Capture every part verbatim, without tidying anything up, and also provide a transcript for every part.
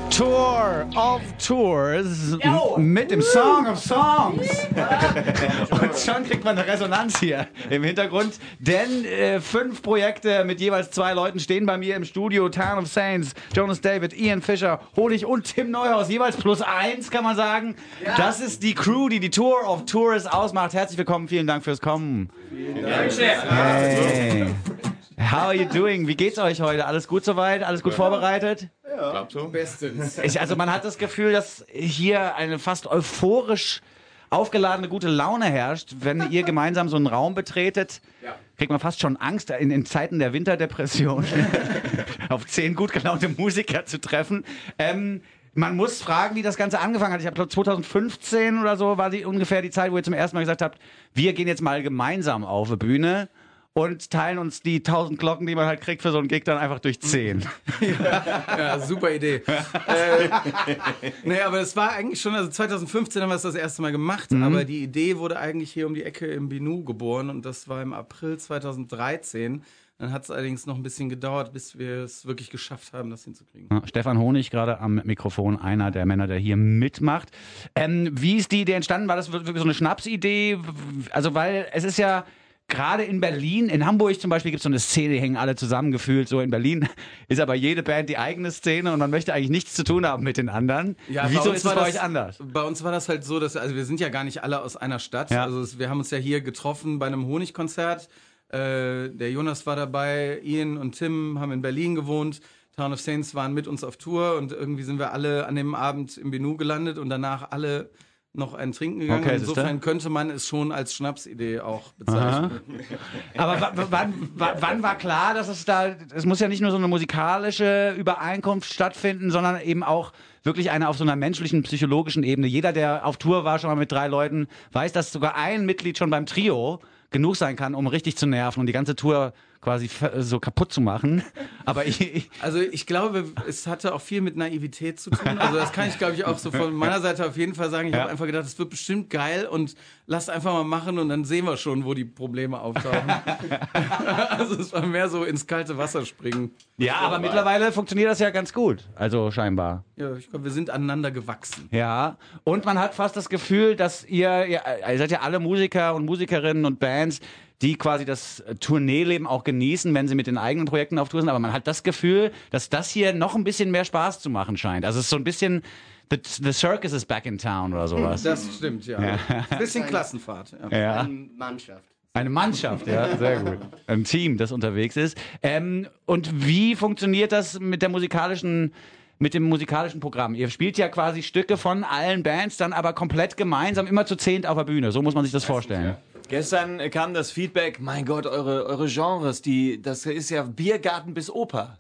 Tour of Tours mit dem Song of Songs. Und schon kriegt man eine Resonanz hier im Hintergrund, denn äh, fünf Projekte mit jeweils zwei Leuten stehen bei mir im Studio. Town of Saints, Jonas David, Ian Fischer, Honig und Tim Neuhaus, jeweils plus eins, kann man sagen. Ja. Das ist die Crew, die die Tour of Tours ausmacht. Herzlich willkommen, vielen Dank fürs Kommen. Vielen Dank. Hey. How are you doing? Wie geht's euch heute? Alles gut soweit? Alles gut ja. vorbereitet? Ja, glaub so. Bestens. Ich, also man hat das Gefühl, dass hier eine fast euphorisch aufgeladene gute Laune herrscht. Wenn ihr gemeinsam so einen Raum betretet, ja. kriegt man fast schon Angst, in, in Zeiten der Winterdepression auf zehn gut gelaunte Musiker zu treffen. Ähm, man muss fragen, wie das Ganze angefangen hat. Ich habe zwanzig fünfzehn oder so war die, ungefähr die Zeit, wo ihr zum ersten Mal gesagt habt, wir gehen jetzt mal gemeinsam auf die Bühne und teilen uns die tausend Glocken, die man halt kriegt für so einen Gig, dann einfach durch zehn. Ja, ja, super Idee. äh, nee, aber es war eigentlich schon, also zwanzig fünfzehn haben wir es das erste Mal gemacht, mhm. aber die Idee wurde eigentlich hier um die Ecke im Binu geboren und das war im April zwanzig dreizehn. Dann hat es allerdings noch ein bisschen gedauert, bis wir es wirklich geschafft haben, das hinzukriegen. Ja, Stefan Honig gerade am Mikrofon, einer der Männer, der hier mitmacht. Ähm, wie ist die Idee entstanden? War das wirklich so eine Schnapsidee? Also, weil es ist ja gerade in Berlin, in Hamburg zum Beispiel gibt es so eine Szene, die hängen alle zusammengefühlt. So in Berlin ist aber jede Band die eigene Szene und man möchte eigentlich nichts zu tun haben mit den anderen. Ja, wieso ist es bei euch anders? Bei uns war das halt so, dass also wir sind ja gar nicht alle aus einer Stadt. Ja. Also es, wir haben uns ja hier getroffen bei einem Honigkonzert. Äh, der Jonas war dabei, Ian und Tim haben in Berlin gewohnt. Town of Saints waren mit uns auf Tour und irgendwie sind wir alle an dem Abend im Binu gelandet und danach alle noch ein Trinken gegangen. Okay, insofern könnte man es schon als Schnapsidee auch bezeichnen. Aber wann, wann war klar, dass es da, es muss ja nicht nur so eine musikalische Übereinkunft stattfinden, sondern eben auch wirklich eine auf so einer menschlichen, psychologischen Ebene. Jeder, der auf Tour war, schon mal mit drei Leuten, weiß, dass sogar ein Mitglied schon beim Trio genug sein kann, um richtig zu nerven und die ganze Tour quasi so kaputt zu machen. Aber ich, ich also ich glaube, es hatte auch viel mit Naivität zu tun. Also das kann ich, glaube ich, auch so von meiner Seite auf jeden Fall sagen. Ich ja. habe einfach gedacht, es wird bestimmt geil und lasst einfach mal machen und dann sehen wir schon, wo die Probleme auftauchen. Also es war mehr so ins kalte Wasser springen. Ja, aber mittlerweile funktioniert das ja ganz gut. Also scheinbar. Ja, ich glaube, wir sind aneinander gewachsen. Ja, und man hat fast das Gefühl, dass ihr, ihr, ihr seid ja alle Musiker und Musikerinnen und Bands, die quasi das Tourneeleben auch genießen, wenn sie mit den eigenen Projekten auf Tour sind. Aber man hat das Gefühl, dass das hier noch ein bisschen mehr Spaß zu machen scheint. Also es ist so ein bisschen, the, the circus is back in town oder sowas. Das stimmt, ja. ja. Ein bisschen eine, Klassenfahrt. Ja. Ja. Eine Mannschaft. Eine Mannschaft, ja, sehr gut. Ein Team, das unterwegs ist. Ähm, und wie funktioniert das mit der musikalischen mit dem musikalischen Programm? Ihr spielt ja quasi Stücke von allen Bands, dann aber komplett gemeinsam, immer zu zehnt auf der Bühne. So muss man sich das vorstellen. Gestern kam das Feedback, mein Gott, eure, eure Genres, die, das ist ja Biergarten bis Oper.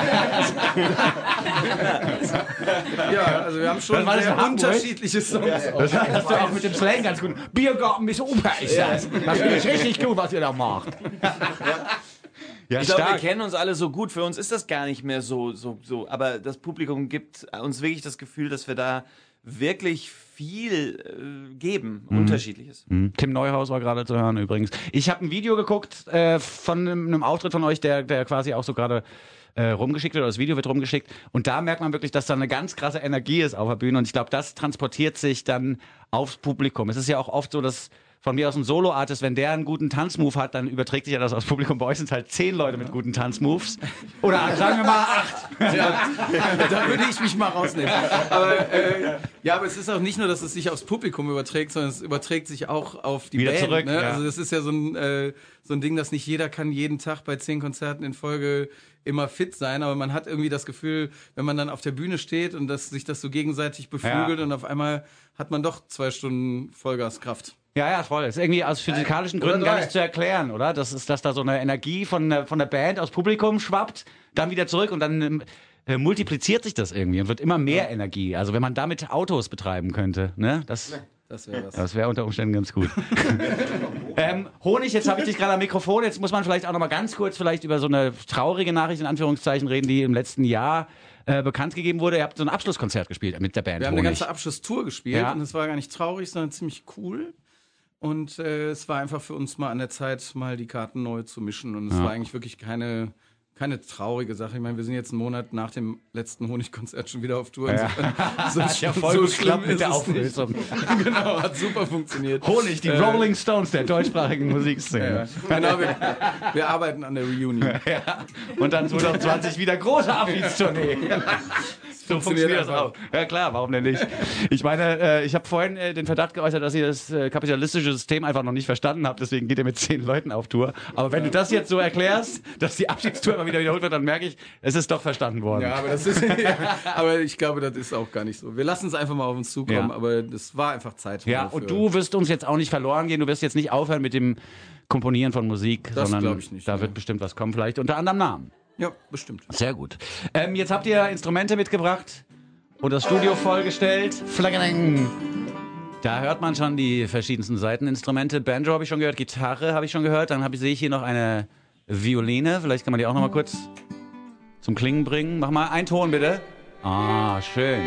Ja, also wir haben schon sehr unterschiedliche Songs. Das hast du auch mit dem Slang ganz gut. Biergarten bis Oper ist das. Das ist richtig gut, was ihr da macht. Ja, ich glaube, wir kennen uns alle so gut. Für uns ist das gar nicht mehr so, so, so. Aber das Publikum gibt uns wirklich das Gefühl, dass wir da wirklich viel äh, geben, mhm. Unterschiedliches. Mhm. Tim Neuhaus war gerade zu hören übrigens. Ich habe ein Video geguckt äh, von einem, einem Auftritt von euch, der, der quasi auch so gerade äh, rumgeschickt wird, oder das Video wird rumgeschickt. Und da merkt man wirklich, dass da eine ganz krasse Energie ist auf der Bühne. Und ich glaube, das transportiert sich dann aufs Publikum. Es ist ja auch oft so, dass von mir aus ein Solo-Artist, wenn der einen guten Tanzmove hat, dann überträgt sich ja das aufs Publikum. Bei euch sind es halt zehn Leute mit guten Tanzmoves. Oder sagen wir mal acht. Ja, da würde ich mich mal rausnehmen. Aber, äh, ja, aber es ist auch nicht nur, dass es sich aufs Publikum überträgt, sondern es überträgt sich auch auf die Wieder Band. Zurück, ne? ja. Also das ist ja so ein, äh, so ein Ding, dass nicht jeder kann jeden Tag bei zehn Konzerten in Folge immer fit sein, aber man hat irgendwie das Gefühl, wenn man dann auf der Bühne steht und dass sich das so gegenseitig beflügelt ja. und auf einmal hat man doch zwei Stunden Vollgaskraft. Ja, ja, voll. Das ist irgendwie aus physikalischen Gründen gar nicht zu erklären, oder? Das ist, dass da so eine Energie von der, von der Band aus Publikum schwappt, dann wieder zurück und dann äh, multipliziert sich das irgendwie und wird immer mehr ja. Energie. Also wenn man damit Autos betreiben könnte, ne? Das, das wäre was. Das wäre unter Umständen ganz gut. ähm, Honig, jetzt habe ich dich gerade am Mikrofon. Jetzt muss man vielleicht auch noch mal ganz kurz vielleicht über so eine traurige Nachricht in Anführungszeichen reden, die im letzten Jahr äh, bekannt gegeben wurde. Ihr habt so ein Abschlusskonzert gespielt mit der Band. Wir haben Honig. eine ganze Abschlusstour gespielt ja. und es war gar nicht traurig, sondern ziemlich cool. Und äh, es war einfach für uns mal an der Zeit, mal die Karten neu zu mischen. Und es ja. war eigentlich wirklich keine keine traurige Sache. Ich meine, wir sind jetzt einen Monat nach dem letzten Honigkonzert schon wieder auf Tour. Ja. So, Hat ja voll gut geklappt mit der Auflösung. Genau, hat super funktioniert. Honig, die äh, Rolling Stones der deutschsprachigen Musikszene. Ja. Genau, wir, wir arbeiten an der Reunion. Ja. Und dann zwanzig zwanzig wieder große Abschiedstournee. So funktioniert das auch. Ja klar, warum denn nicht? Ich meine, äh, ich habe vorhin äh, den Verdacht geäußert, dass ihr das äh, kapitalistische System einfach noch nicht verstanden habt, deswegen geht ihr mit zehn Leuten auf Tour. Aber wenn du das jetzt so erklärst, dass die Abschiedstour immer wieder wiederholt wird, dann merke ich, es ist doch verstanden worden. Ja, aber das ist, aber ich glaube, das ist auch gar nicht so. Wir lassen es einfach mal auf uns zukommen, ja. aber das war einfach Zeit. Ja, und du wirst uns jetzt auch nicht verloren gehen, du wirst jetzt nicht aufhören mit dem Komponieren von Musik, das sondern ich nicht, da ne. wird bestimmt was kommen, vielleicht unter anderem Namen. Ja, bestimmt. Sehr gut. Ähm, jetzt habt ihr Instrumente mitgebracht und das Studio vollgestellt. Flaggeling. Da hört man schon die verschiedensten Seiteninstrumente. Banjo habe ich schon gehört, Gitarre habe ich schon gehört. Dann ich, sehe ich hier noch eine Violine. Vielleicht kann man die auch noch mal kurz zum Klingen bringen. Mach mal einen Ton bitte. Ah, schön.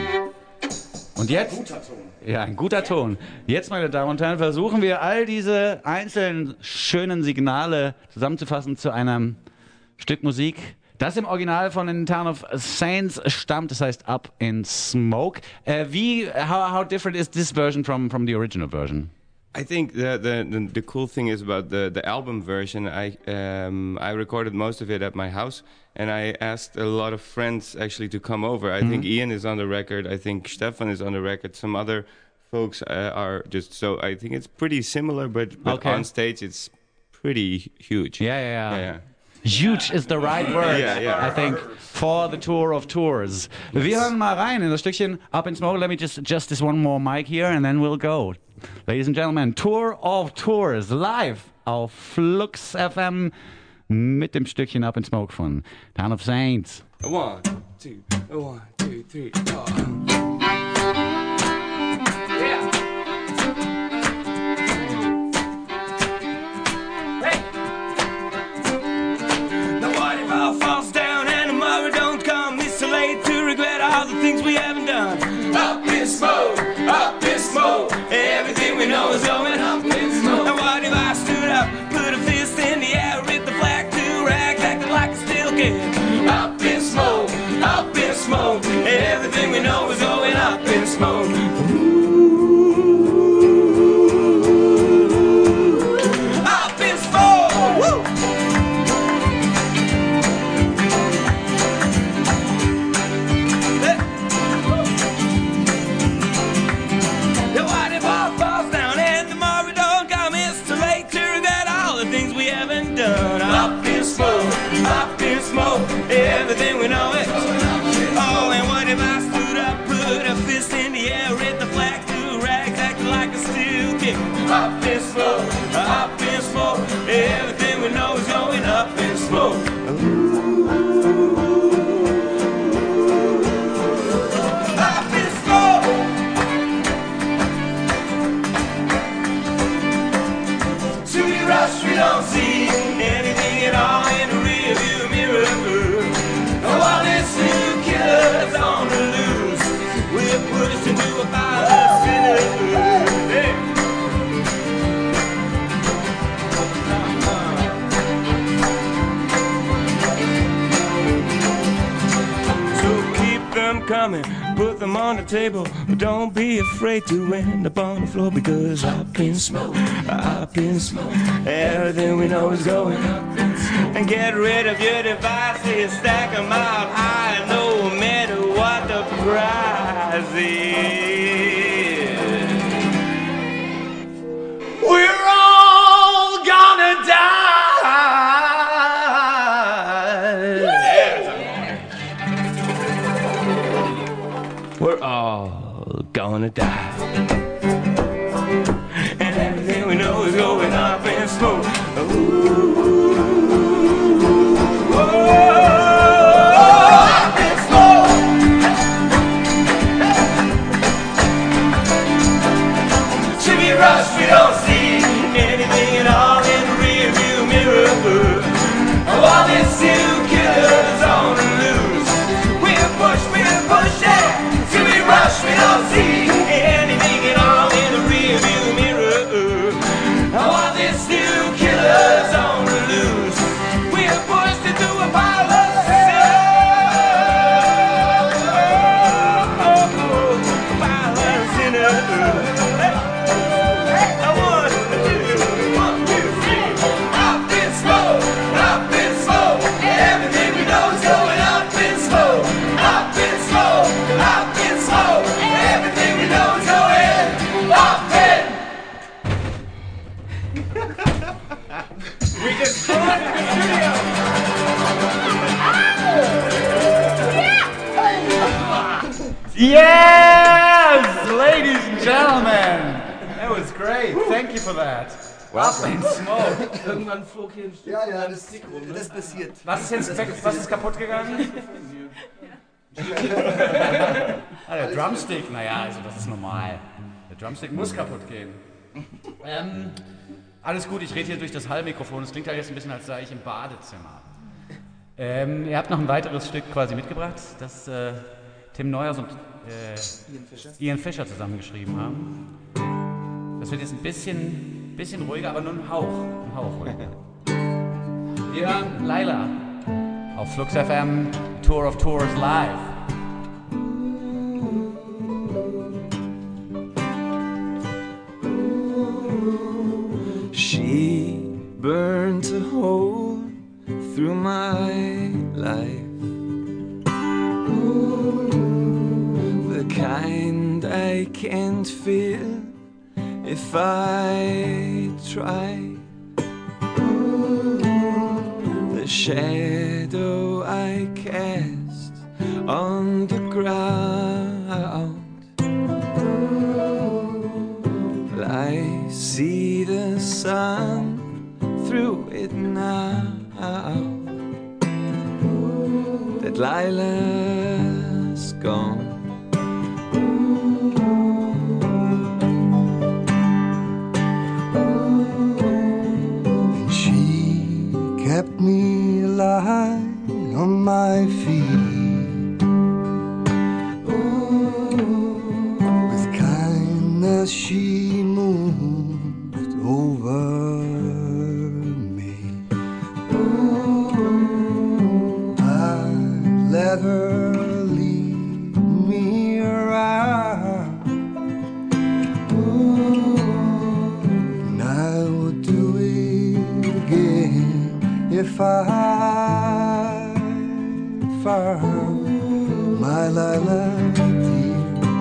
Und jetzt? Ein guter Ton. Ja, ein guter Ton. Jetzt, meine Damen und Herren, versuchen wir all diese einzelnen schönen Signale zusammenzufassen zu einem Stück Musik, das im Original von den Town of Saints stammt, das heißt Up in Smoke. Uh, wie, how, how different is this version from, from the original version? I think the, the the the cool thing is about the the album version. I um I recorded most of it at my house, and I asked a lot of friends actually to come over. I mm-hmm. think Ian is on the record. I think Stefan is on the record. Some other folks uh, are just so. I think it's pretty similar, but, but okay. on stage it's pretty huge. Yeah, yeah, yeah. yeah, yeah. Huge is the right word, yeah, yeah. I think, for the tour of tours. Yes. Wir hören mal rein in das Stückchen Up in Smoke. Let me just adjust this one more mic here and then we'll go. Ladies and gentlemen, Tour of Tours live auf Flux F M mit dem Stückchen Up in Smoke von Town of Saints. One, two, one, two, three, four. Things we haven't done. Up in smoke, up in smoke. Everything we know is going up in smoke. And what if I stood up, put a fist in the air, ripped the flag to rags, acting like I still can? Up in smoke, up in smoke. Everything we know is going up in smoke. Up in smoke. Woo! Up in smoke, up in smoke, everything we know it. Oh, and what if I stood up, put a fist in the air, ripped the flag to rags, acting like a steel kid? Up in smoke, up in smoke, everything we know is going up in smoke. Up in smoke. To be rushed, we don't see anything at all in the rearview mirror. Oh, all this new killer's on the loose. We're pushed into a pile of sinners. Hey. So keep them coming, put them on the table, but don't be afraid to end up on the floor, because up in smoke, up in smoke, everything we know is going up in smoke. And get rid of your devices, stack them out high, no matter what the price is. We're all gonna die. We're all gonna die. And everything we know is going up in smoke. Ooh. Rush, we don't see anything at all in the rearview mirror. Oh, all these new killers on the loose. We're pushed, we're pushing. Till we rush, we don't see anything at all in the rearview mirror. Oh, all these new killers on the loose. Yes, ladies and gentlemen. That was great. Thank you for that. Up in smoke. Irgendwann flog hier ein Stück Ja, ja, das, Stick rum. Ne? das passiert. Was ist jetzt was ist kaputt gegangen? Ah, der Drumstick, naja, also das ist normal. Der Drumstick muss kaputt gehen. Ähm, alles gut, ich rede hier durch das Hallmikrofon. Es klingt halt jetzt ein bisschen, als sei ich im Badezimmer. Ähm, ihr habt noch ein weiteres Stück quasi mitgebracht, das äh, Tim Neuhaus und äh, Ian Fischer. Ian Fischer zusammengeschrieben haben. Das wird jetzt ein bisschen, bisschen ruhiger, aber nur ein Hauch, ein Hauch ruhiger. Wir hören Laila auf Flux F M, Tour of Tours live. She burnt a hole through my life, the kind I can't feel if I try. The shadow I cast on the ground, I see the sun through it now, that Lila's gone. And she kept me lying on my feet, with kindness she moved over me. I let her lead me around, and I would do it again if I found my Lila dear.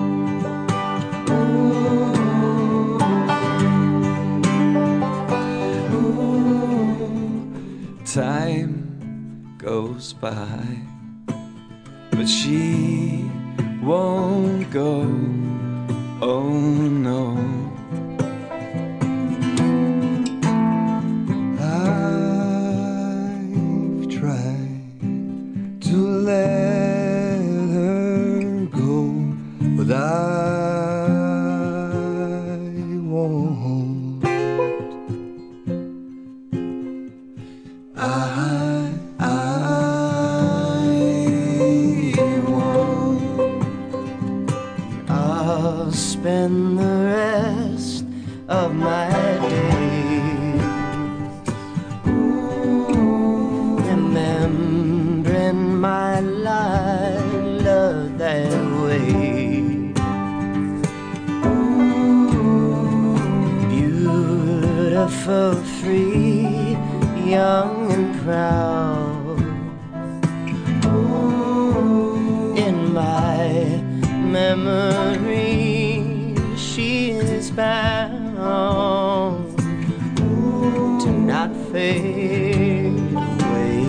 Time goes by, but she won't go. Oh no. I've tried to let her go, but I won't. I, I won't. I'll spend the rest of my days remembering my Lila that way. Beautiful, free, young and proud. In my memory she is bound to not fade away.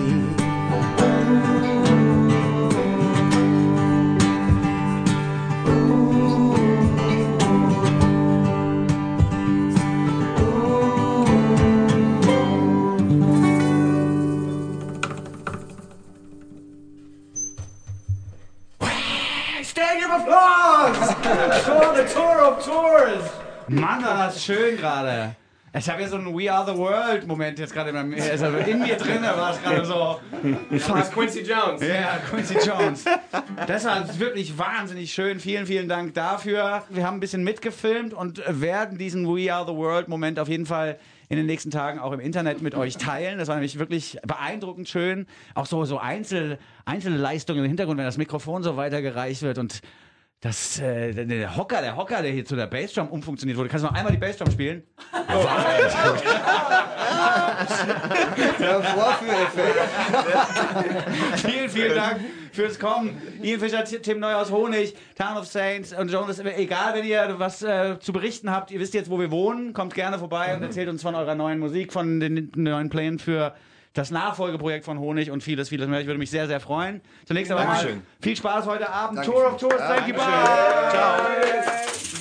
Stadium Applause! For the Tour of Tours! Mann, war das schön gerade. Ich habe ja so einen We Are the World Moment jetzt gerade in, meinem, also in mir drin, war es gerade so. Das ist Quincy Jones. Ja, Quincy Jones. Das war wirklich wahnsinnig schön. Vielen, vielen Dank dafür. Wir haben ein bisschen mitgefilmt und werden diesen We Are the World Moment auf jeden Fall in den nächsten Tagen auch im Internet mit euch teilen. Das war nämlich wirklich beeindruckend schön. Auch so, so Einzel, einzelne Leistungen im Hintergrund, wenn das Mikrofon so weitergereicht wird und das, äh, der, der Hocker, der Hocker, der hier zu der Bassdrum umfunktioniert wurde. Kannst du noch einmal die Bassdrum spielen? Oh. Der Vorführeffekt. Vielen, vielen Dank fürs Kommen. Ian Fischer, Tim Neuhaus, Honig, Town of Saints und Jonas. Egal, wenn ihr was äh, zu berichten habt, ihr wisst jetzt, wo wir wohnen. Kommt gerne vorbei und erzählt uns von eurer neuen Musik, von den neuen Plänen für das Nachfolgeprojekt von Honig und vieles, vieles mehr. Ich würde mich sehr, sehr freuen. Zunächst einmal mal viel Spaß heute Abend. Dankeschön. Tour of Tours. Thank you. Bye. Ciao.